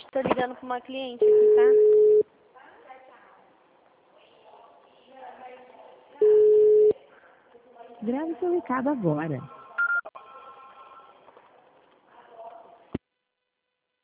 Tô ligando pra uma cliente aqui, tá? Grave seu recado agora.